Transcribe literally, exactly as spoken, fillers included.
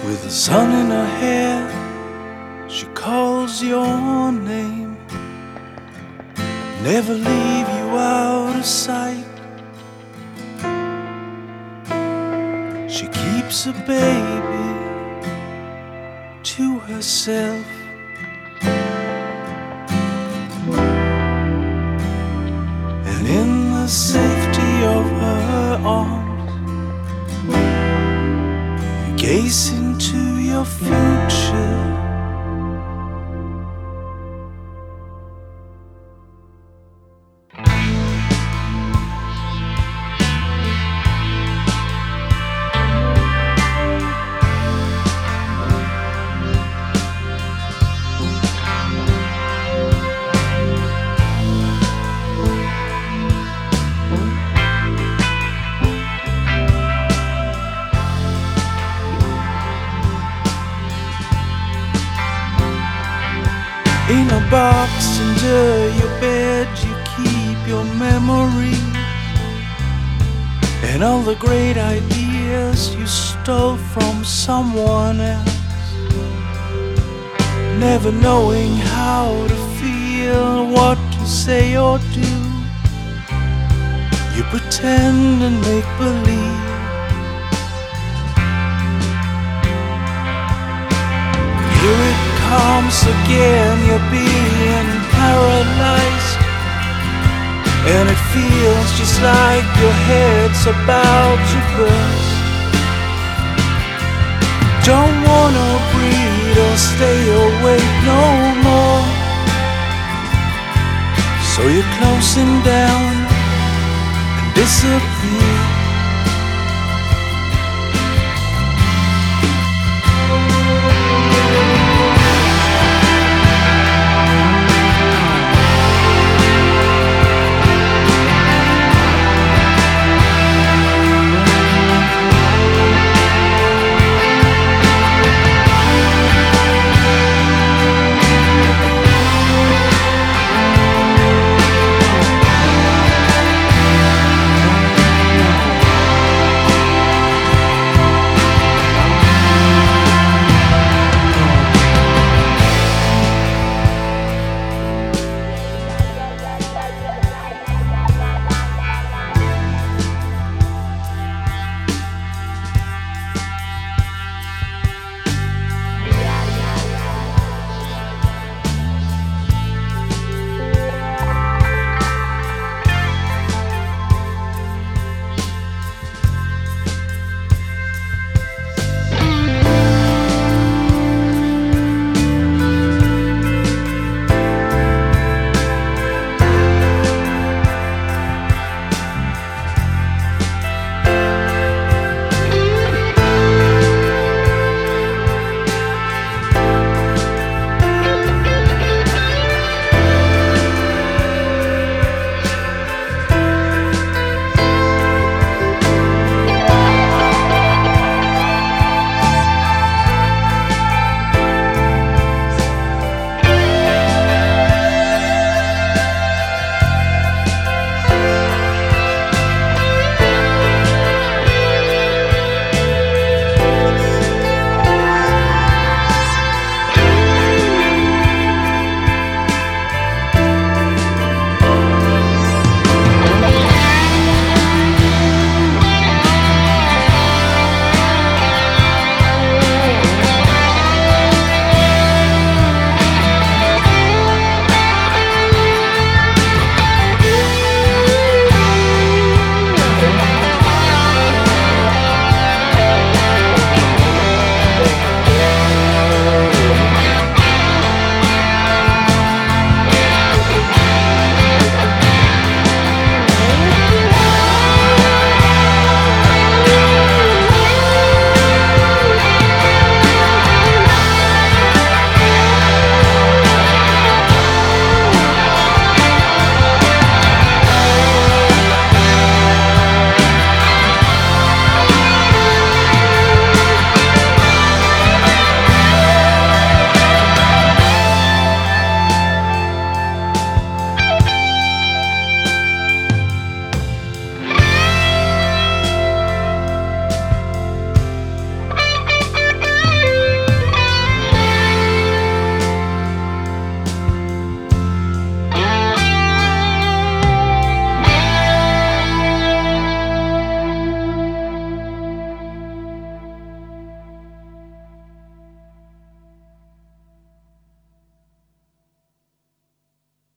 With the sun in her hair, she calls your name. Never leave you out of sight. She keeps a baby to herself. And in the safety of her arms, you gaze into your future. In a box under your bed you keep your memories and all the great ideas you stole from someone else. Never knowing how to feel, what to say or do, you pretend and make believe. Here it comes again, you're being paralyzed, and it feels just like your head's about to burst. Don't wanna breathe or stay awake no more, so you're closing down and disappear.